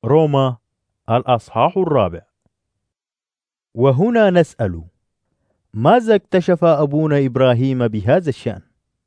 روما الأصحاح 4. وهنا نسأل: ماذا اكتشف أبونا إبراهيم بهذا الشأن؟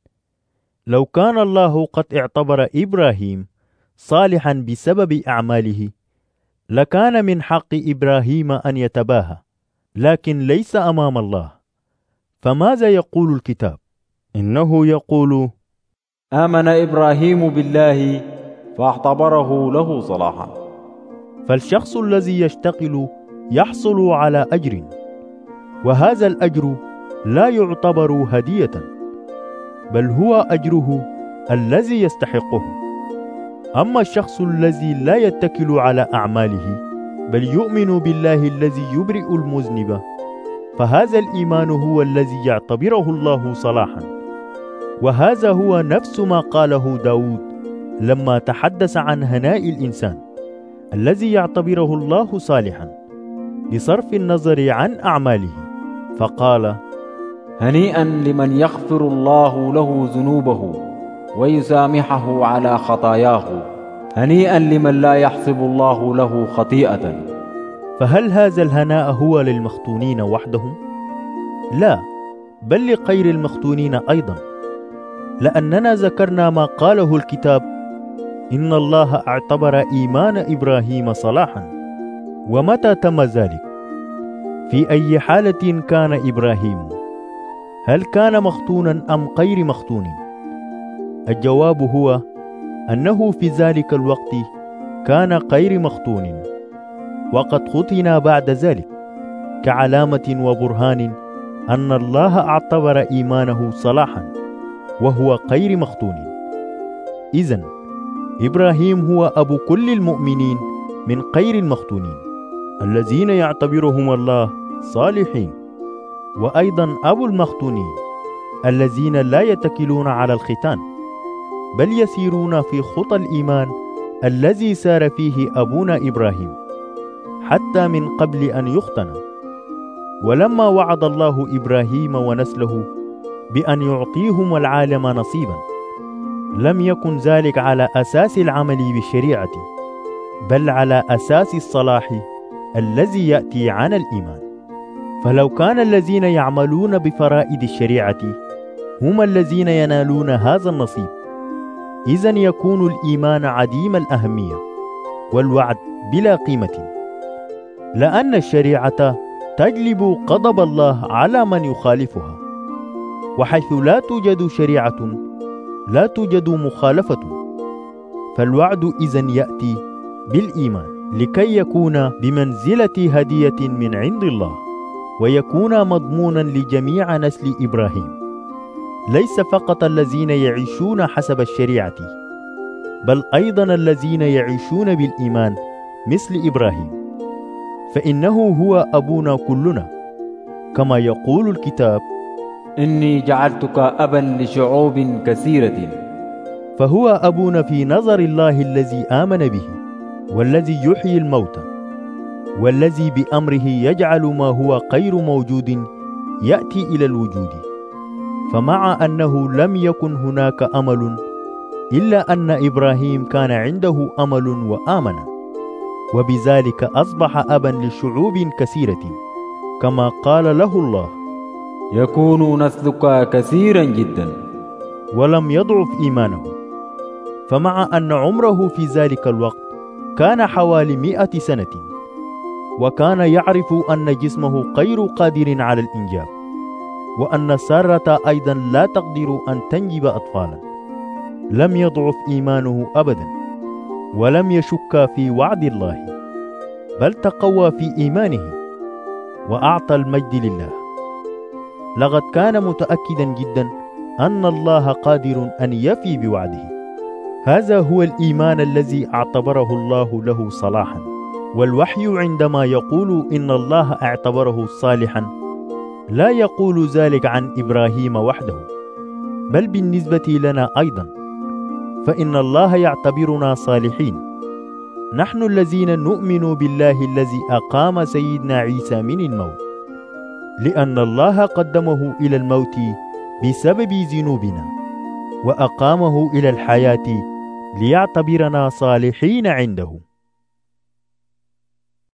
لو كان الله قد اعتبر إبراهيم صالحا بسبب أعماله، لكان من حق إبراهيم أن يتباهى، لكن ليس أمام الله. فماذا يقول الكتاب؟ إنه يقول: آمن إبراهيم بالله فاعتبره له صلاحا. فالشخص الذي يشتغل يحصل على أجر، وهذا الأجر لا يعتبر هدية، بل هو أجره الذي يستحقه. أما الشخص الذي لا يتكل على أعماله بل يؤمن بالله الذي يبرئ المذنب، فهذا الإيمان هو الذي يعتبره الله صلاحا. وهذا هو نفس ما قاله داود لما تحدث عن هناء الإنسان الذي يعتبره الله صالحا بصرف النظر عن أعماله، فقال: هنيئا لمن يغفر الله له ذنوبه ويسامحه على خطاياه، هنيئا لمن لا يحسب الله له خطيئة. فهل هذا الهناء هو للمختونين وحدهم؟ لا، بل لغير المختونين أيضا، لأننا ذكرنا ما قاله الكتاب: إن الله اعتبر إيمان إبراهيم صلاحا. ومتى تم ذلك؟ في أي حالة كان إبراهيم؟ هل كان مختونا أم غير مختون؟ الجواب هو أنه في ذلك الوقت كان غير مختون، وقد ختن بعد ذلك كعلامة وبرهان أن الله اعتبر إيمانه صلاحا وهو غير مختون. إذن إبراهيم هو أبو كل المؤمنين من غير المختونين الذين يعتبرهم الله صالحين، وأيضا أبو المختونين الذين لا يتكلون على الختان بل يسيرون في خطى الإيمان الذي سار فيه أبونا إبراهيم حتى من قبل أن يختن. ولما وعد الله إبراهيم ونسله بأن يعطيهم العالم نصيبا، لم يكن ذلك على أساس العمل بالشريعة، بل على أساس الصلاح الذي يأتي عن الإيمان. فلو كان الذين يعملون بفرائض الشريعة هم الذين ينالون هذا النصيب، إذن يكون الإيمان عديم الأهمية والوعد بلا قيمة، لأن الشريعة تجلب غضب الله على من يخالفها، وحيث لا توجد شريعة لا توجد مخالفة. فالوعد إذن يأتي بالإيمان لكي يكون بمنزلة هدية من عند الله، ويكون مضمونا لجميع نسل إبراهيم، ليس فقط الذين يعيشون حسب الشريعة، بل أيضا الذين يعيشون بالإيمان مثل إبراهيم، فإنه هو أبونا كلنا، كما يقول الكتاب: إني جعلتك أبا لشعوب كثيرة. فهو أبونا في نظر الله الذي آمن به، والذي يحيي الموتى، والذي بأمره يجعل ما هو غير موجود يأتي إلى الوجود. فمع أنه لم يكن هناك أمل، إلا أن إبراهيم كان عنده أمل وآمن، وبذلك أصبح أبا لشعوب كثيرة، كما قال له الله: يكون نسلك كثيرا جدا. ولم يضعف إيمانه، فمع أن عمره في ذلك الوقت كان حوالي 100 سنة، وكان يعرف أن جسمه غير قادر على الإنجاب، وأن سارة أيضا لا تقدر أن تنجب أطفالا، لم يضعف إيمانه أبدا، ولم يشك في وعد الله، بل تقوى في إيمانه وأعطى المجد لله. لقد كان متأكدا جدا أن الله قادر أن يفي بوعده. هذا هو الإيمان الذي اعتبره الله له صلاحا. والوحي عندما يقول إن الله اعتبره صالحا لا يقول ذلك عن إبراهيم وحده، بل بالنسبة لنا أيضا، فإن الله يعتبرنا صالحين، نحن الذين نؤمن بالله الذي أقام سيدنا عيسى من الموت، لأن الله قدمه إلى الموت بسبب ذنوبنا، وأقامه إلى الحياة ليعتبرنا صالحين عنده.